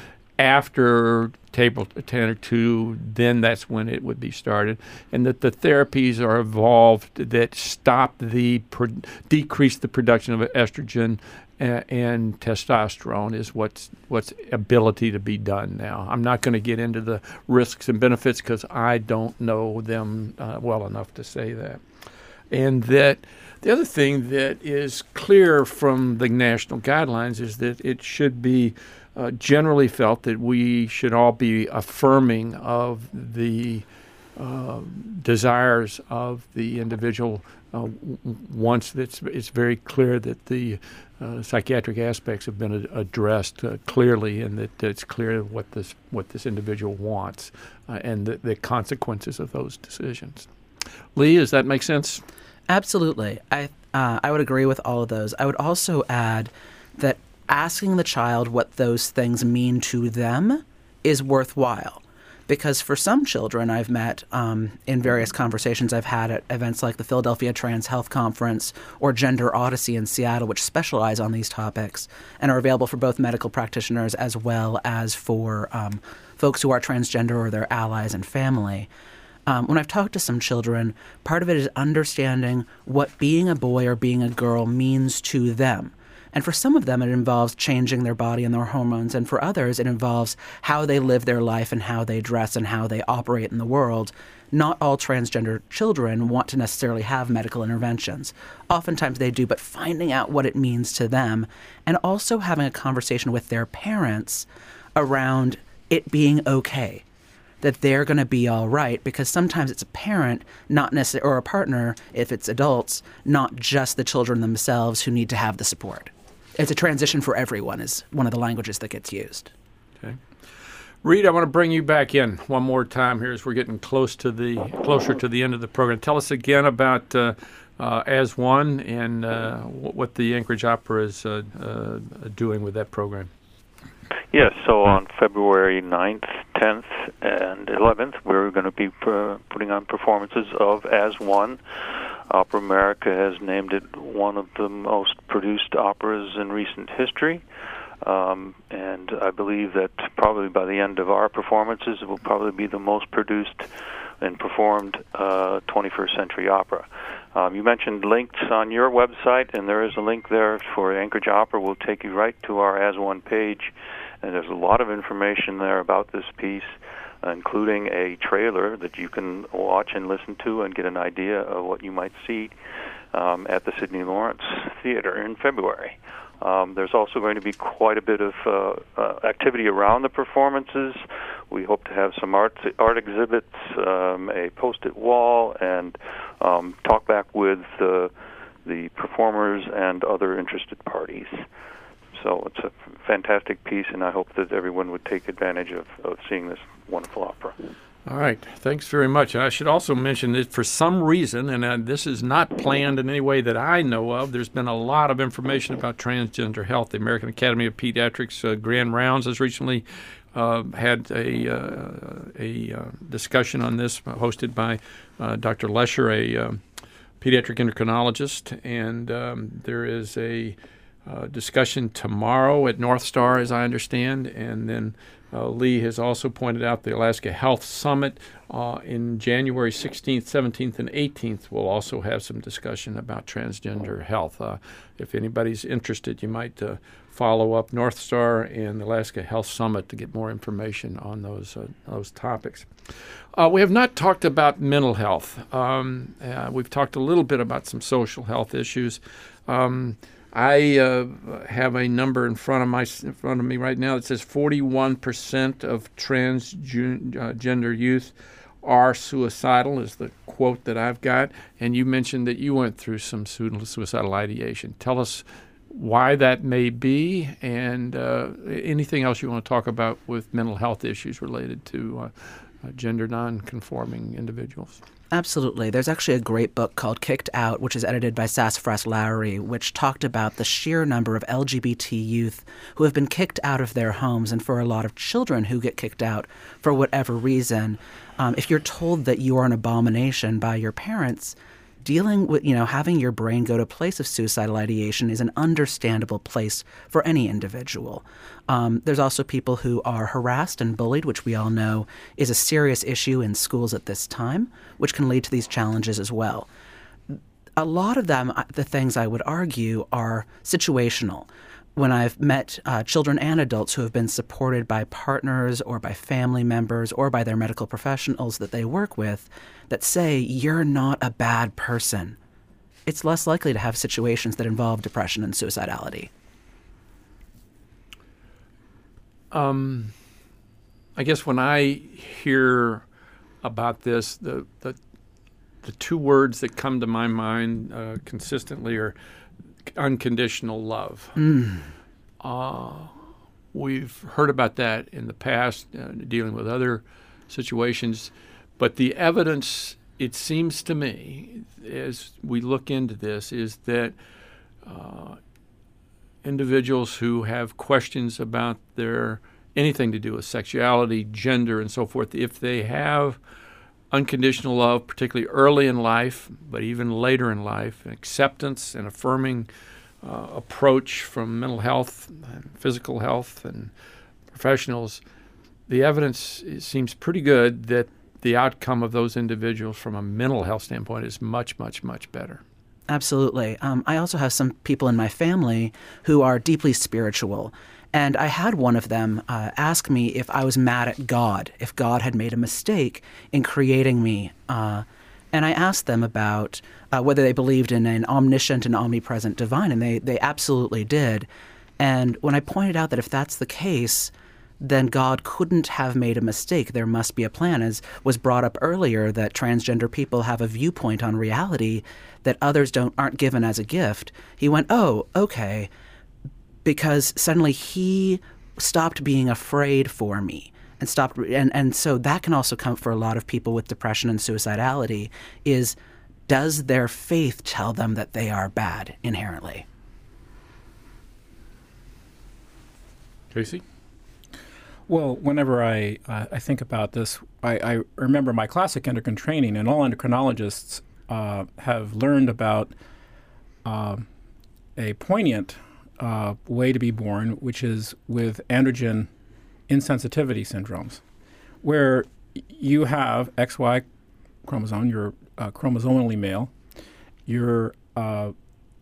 after table Tanner two, then that's when it would be started, and that the therapies are evolved that stop the pro- decrease the production of estrogen and, and testosterone is what's what's ability to be done now. I'm not going to get into the risks and benefits because I don't know them uh, well enough to say that. And that the other thing that is clear from the national guidelines is that it should be Uh, generally felt that we should all be affirming of the uh, desires of the individual uh, w- once it's, it's very clear that the uh, psychiatric aspects have been ad- addressed uh, clearly, and that, that it's clear what this what this individual wants uh, and the, the consequences of those decisions. Lee, does that make sense? Absolutely. I uh, I would agree with all of those. I would also add that asking the child what those things mean to them is worthwhile. Because for some children I've met um, in various conversations I've had at events like the Philadelphia Trans Health Conference or Gender Odyssey in Seattle, which specialize on these topics and are available for both medical practitioners as well as for um, folks who are transgender or their allies and family. Um, when I've talked to some children, part of it is understanding what being a boy or being a girl means to them. And for some of them, it involves changing their body and their hormones. And for others, it involves how they live their life and how they dress and how they operate in the world. Not all transgender children want to necessarily have medical interventions. Oftentimes they do, but finding out what it means to them and also having a conversation with their parents around it being okay, that they're going to be all right, because sometimes it's a parent, not necessarily, or a partner, if it's adults, not just the children themselves who need to have the support. It's a transition for everyone is one of the languages that gets used. Okay. Reed, I want to bring you back in one more time here as we're getting close to the closer to the end of the program. Tell us again about uh, uh, As One and uh, what the Anchorage Opera is uh, uh, doing with that program. Yes, so on February ninth, tenth, and eleventh, we're going to be uh, putting on performances of As One. Opera America has named it one of the most produced operas in recent history. Um, and I believe that probably by the end of our performances, it will probably be the most produced and performed uh, twenty-first century opera. Um, you mentioned links on your website, and there is a link there for Anchorage Opera. Will take you right to our As One page, and there's a lot of information there about this piece, including a trailer that you can watch and listen to and get an idea of what you might see um, at the Sidney Lawrence Theater in February. Um, there's also going to be quite a bit of uh, uh, activity around the performances. We hope to have some art art exhibits, um, a post-it wall, and um, talk back with uh, the performers and other interested parties. So it's a fantastic piece, and I hope that everyone would take advantage of, of seeing this wonderful opera. All right. Thanks very much. And I should also mention that for some reason, and uh, this is not planned in any way that I know of, there's been a lot of information about transgender health. The American Academy of Pediatrics uh, Grand Rounds has recently uh, had a, uh, a uh, discussion on this hosted by uh, Doctor Lesher, a uh, pediatric endocrinologist, and um, there is a uh, discussion tomorrow at North Star, as I understand, and then Uh, Lee has also pointed out the Alaska Health Summit uh, in January sixteenth, seventeenth, and eighteenth will also have some discussion about transgender health. Uh, if anybody's interested, you might uh, follow up North Star and the Alaska Health Summit to get more information on those uh, those topics. Uh, we have not talked about mental health. Um, uh, we've talked a little bit about some social health issues. Um, I uh, have a number in front of my in front of me right now that says forty-one percent of transgender youth are suicidal, is the quote that I've got. And you mentioned that you went through some suicidal ideation. Tell us why that may be, and uh, anything else you want to talk about with mental health issues related to uh, uh, gender non-conforming individuals. Absolutely. There's actually a great book called Kicked Out, which is edited by Sassafras Lowry, which talked about the sheer number of L G B T youth who have been kicked out of their homes, and for a lot of children who get kicked out for whatever reason. Um, if you're told that you are an abomination by your parents, dealing with, you know, having your brain go to a place of suicidal ideation is an understandable place for any individual. Um, there's also people who are harassed and bullied, which we all know is a serious issue in schools at this time, which can lead to these challenges as well. A lot of them, the things I would argue, are situational. When I've met uh, children and adults who have been supported by partners or by family members or by their medical professionals that they work with that say, you're not a bad person, it's less likely to have situations that involve depression and suicidality. Um, I guess when I hear about this, the the, the two words that come to my mind uh, consistently are unconditional love. Mm. Uh, we've heard about that in the past, uh, dealing with other situations, but the evidence, it seems to me, as we look into this, is that uh, individuals who have questions about their anything to do with sexuality, gender, and so forth, if they have unconditional love, particularly early in life, but even later in life, acceptance and affirming uh, approach from mental health and physical health and professionals, the evidence seems pretty good that the outcome of those individuals from a mental health standpoint is much, much, much better. Absolutely. Um, I also have some people in my family who are deeply spiritual. And I had one of them uh, ask me if I was mad at God, if God had made a mistake in creating me. Uh, and I asked them about uh, whether they believed in an omniscient and omnipresent divine, and they, they absolutely did. And when I pointed out that if that's the case, then God couldn't have made a mistake. There must be a plan, as was brought up earlier, that transgender people have a viewpoint on reality that others don't aren't given as a gift. He went, oh, okay. Because suddenly he stopped being afraid for me and stopped. And, and so that can also come for a lot of people with depression and suicidality is, does their faith tell them that they are bad inherently? Casey? Well, whenever I uh, I think about this, I, I remember my classic endocrine training, and all endocrinologists uh, have learned about uh, a poignant Uh, way to be born, which is with androgen insensitivity syndromes, where you have X Y chromosome, you're uh, chromosomally male, you're uh,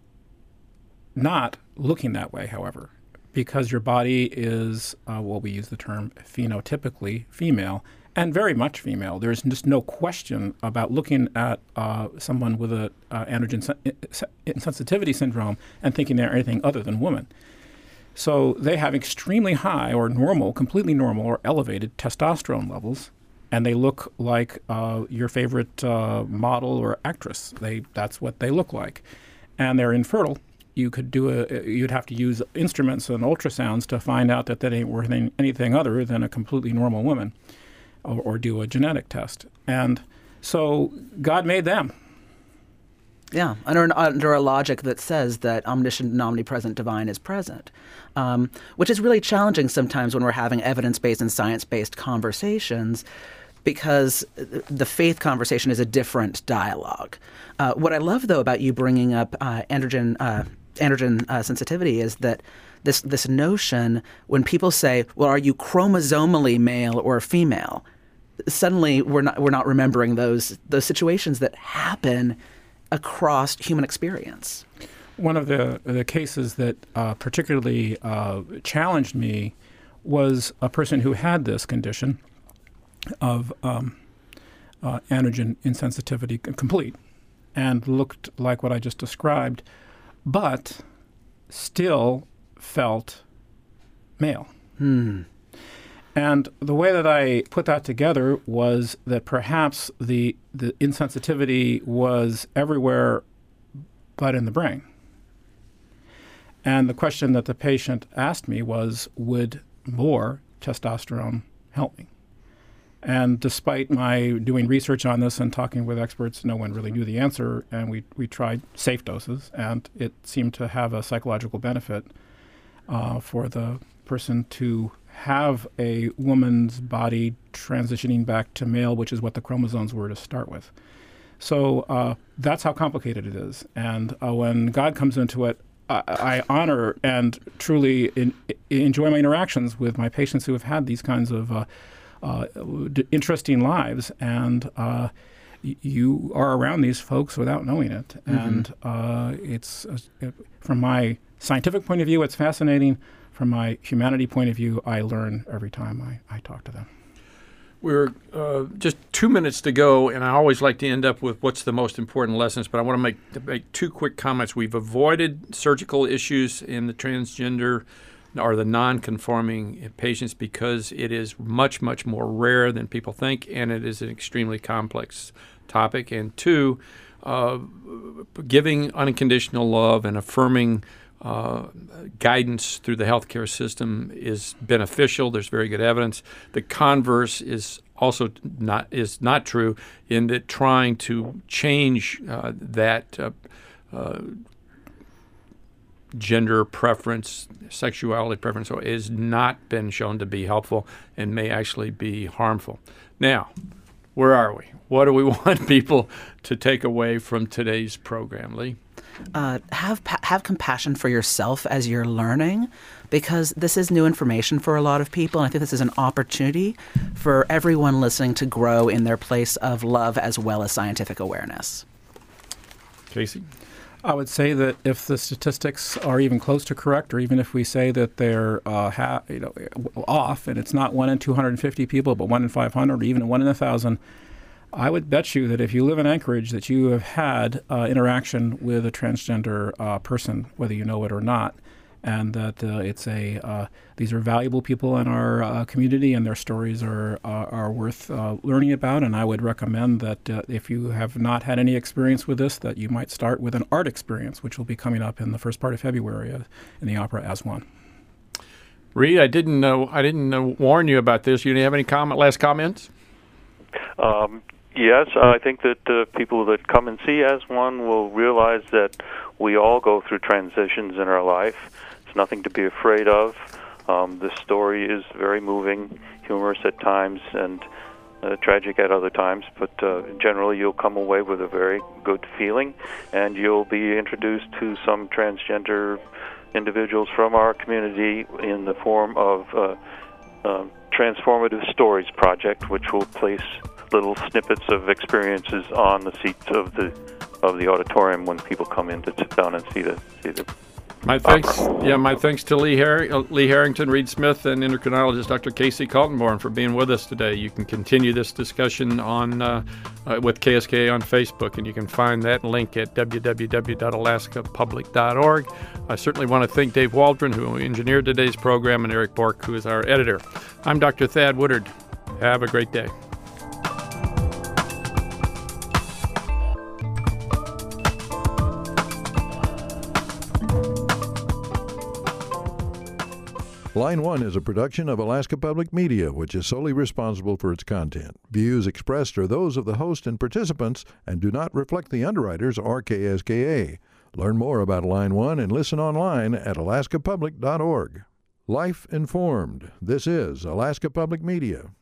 not looking that way, however, because your body is, uh, well, we use the term phenotypically female, and very much female. There's just no question about looking at uh, someone with a uh, androgen insensitivity syndrome and thinking they're anything other than woman. So they have extremely high or normal, completely normal or elevated testosterone levels, and they look like uh, your favorite uh, model or actress. They that's what they look like, and they're infertile. You could do a you'd have to use instruments and ultrasounds to find out that that ain't worth anything other than a completely normal woman. Or, or do a genetic test. And so God made them. Yeah, under, an, under a logic that says that omniscient and omnipresent divine is present, um, which is really challenging sometimes when we're having evidence-based and science-based conversations, because the faith conversation is a different dialogue. Uh, what I love, though, about you bringing up uh, androgen, uh, androgen uh, sensitivity is that This this notion, when people say, well, are you chromosomally male or female? Suddenly we're not we're not remembering those those situations that happen across human experience. One of the the cases that uh, particularly uh, challenged me was a person who had this condition of um, uh, androgen insensitivity complete and looked like what I just described, but still felt male. Hmm. And the way that I put that together was that perhaps the the insensitivity was everywhere but in the brain. And the question that the patient asked me was, would more testosterone help me? And despite my doing research on this and talking with experts, no one really knew the answer. And we, we tried safe doses, and it seemed to have a psychological benefit uh, for the person to have a woman's body transitioning back to male, which is what the chromosomes were to start with. So uh, that's how complicated it is. And uh, when God comes into it, I, I honor and truly in, enjoy my interactions with my patients who have had these kinds of uh, uh, d- interesting lives. And uh, y- you are around these folks without knowing it. Mm-hmm. And uh, it's, uh, it, from my scientific point of view, it's fascinating. From my humanity point of view, I learn every time I, I talk to them. We're uh, just two minutes to go, and I always like to end up with what's the most important lessons, but I want to make, make two quick comments. We've avoided surgical issues in the transgender or the non-conforming patients because it is much, much more rare than people think, and it is an extremely complex topic. And two, uh, giving unconditional love and affirming Uh, guidance through the healthcare system is beneficial. There's very good evidence. The converse is also not is not true in that trying to change uh, that uh, uh, gender preference, sexuality preference, has not been shown to be helpful and may actually be harmful. Now, where are we? What do we want people to take away from today's program, Lee? Uh, have have compassion for yourself as you're learning, because this is new information for a lot of people, and I think this is an opportunity for everyone listening to grow in their place of love as well as scientific awareness. Casey? I would say that if the statistics are even close to correct, or even if we say that they're uh, ha- you know, off, and it's not one in two hundred fifty people, but one in five hundred, or even one in one thousand, I would bet you that if you live in Anchorage that you have had uh, interaction with a transgender uh, person, whether you know it or not, and that uh, it's a uh, these are valuable people in our uh, community, and their stories are uh, are worth uh, learning about. And I would recommend that uh, if you have not had any experience with this, that you might start with an art experience, which will be coming up in the first part of February uh, in the opera As One. Reed, I didn't know I didn't uh, warn you about this. You didn't have any comment? Last comments? Um, Yes, I think that uh, people that come and see As One will realize that we all go through transitions in our life. It's nothing to be afraid of. Um, the story is very moving, humorous at times, and uh, tragic at other times, but uh, generally you'll come away with a very good feeling, and you'll be introduced to some transgender individuals from our community in the form of uh, uh, Transformative Stories Project, which will place little snippets of experiences on the seats of the of the auditorium when people come in to sit down and see the see the. My thanks, opera. yeah. My thanks to Lee, Har- uh, Lee Harrington, Reed Smith, and endocrinologist Doctor Casey Kaltenborn for being with us today. You can continue this discussion on uh, uh, with K S K A on Facebook, and you can find that link at w w w dot alaska public dot org. I certainly want to thank Dave Waldron, who engineered today's program, and Eric Bork, who is our editor. I'm Doctor Thad Woodard. Have a great day. Line One is a production of Alaska Public Media, which is solely responsible for its content. Views expressed are those of the host and participants and do not reflect the underwriters or K S K A. Learn more about Line One and listen online at alaska public dot org. Life Informed. This is Alaska Public Media.